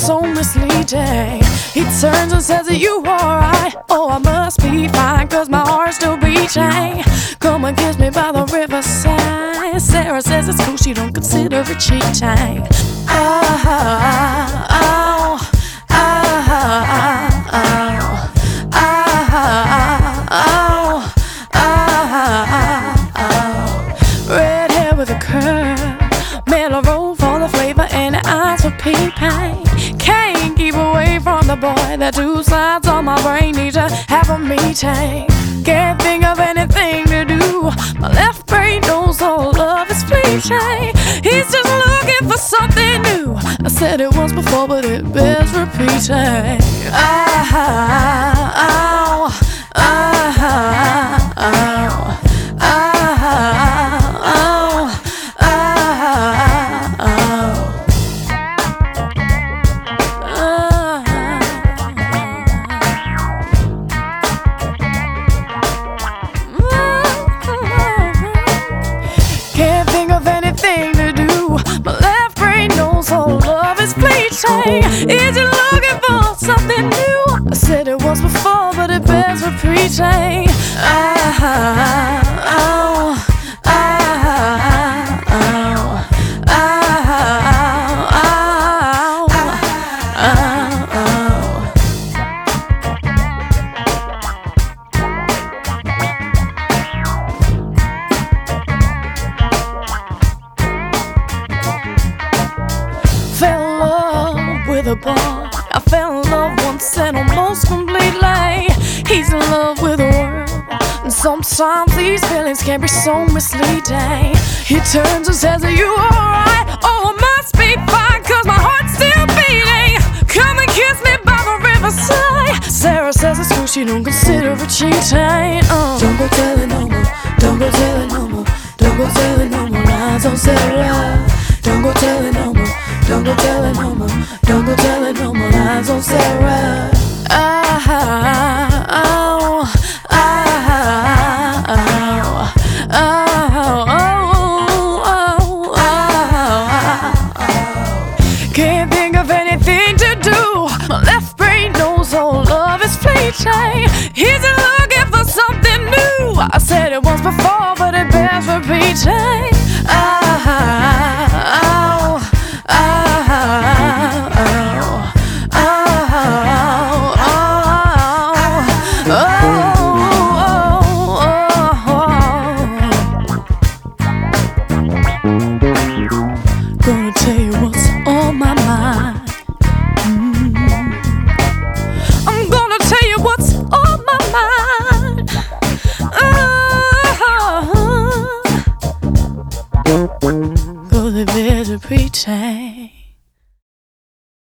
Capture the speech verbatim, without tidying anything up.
so misleading. He turns and says, are you alright? Oh, I must be fine, cause my heart's still beating. Come and kiss me by the riverside. Sarah says it's cool, she don't consider it cheating. Oh, oh, oh, oh, oh, oh, oh, oh. Red hair with a curl, mellow roll for the flavor, and eyes for peeping. Can't keep away from the boy. The two sides on my brain need to have a meeting. Can't think of anything to do. My left brain knows all love is fleeting. He's just looking for something new. I said it once before, but it bears repeating. Oh, oh, oh, oh, oh, oh, oh, oh. Can't think of anything to do. My left brain knows all love is fleeting. Is it looking for something new? I said it once before, but it bears repeating. Oh, oh, oh, oh, oh, oh, oh. Fell in love with a boy. I fell in love once and almost completely. He's in love with the world, and sometimes these feelings can be so misleading. He turns and says, are you alright? Oh, I must be fine, cause my heart's still beating. Come and kiss me by the riverside. Sarah says it's cool, she don't consider it cheating. uh. Don't go telling no more, don't go telling no more, don't go telling no more lies on Sarah. Don't go telling no more, don't go telling no more, don't go telling no more lies on Sarah. Oh, oh, oh, oh, oh, oh, oh, oh. Can't think of anything to do. My left brain knows all love is fleeting. He's looking for something new. I said it once before, but it bears repeating.